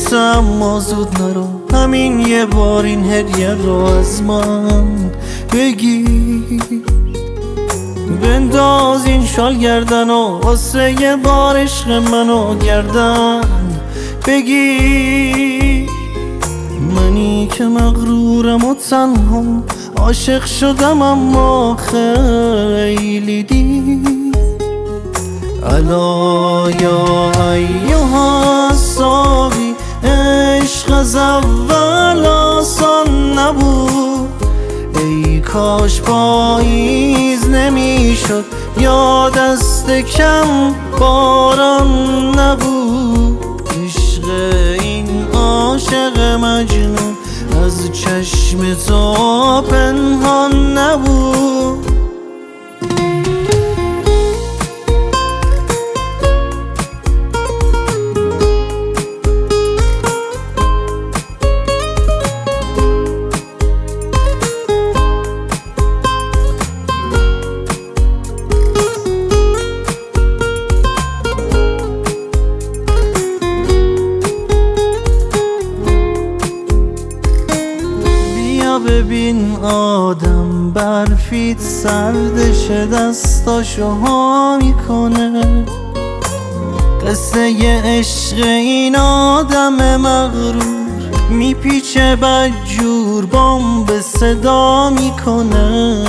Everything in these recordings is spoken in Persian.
نیست اما زود نرو، همین یه بار این هدیه رو از من بگیر. بنداز این شال گردن و واسه یه بار عشق منو گردن بگیر. منی که مغرورم و تنها عاشق شدم اما خیلی دیر. الا یا ایها الصافی، عشق از اول آسان نبود. ای کاش پاییز نمیشد یا دست کم باران نبود. عشق این عاشق مجنون از چشم تو پنهان نبود. ببین آدم برفیت سردشه، دستاشو ها میکنه. قصه ی عشق این آدم مغرور میپیچه بدجور، بمب صدا میکنه.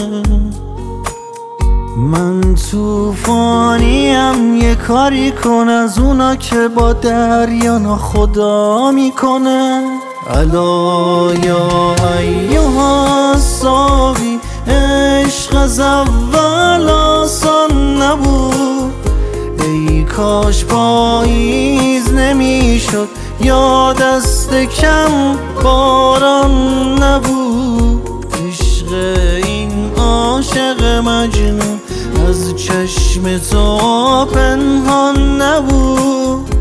من توفانیم، یه کاری کن از اونا که با دریا ناخدا میکنه. الا یا ایها الصافی، عشق از اول آسان نبود. ای کاش پاییز نمیشد یا دست کم باران نبود. عشق این عاشق مجنون از چشم تو پنهان نبود.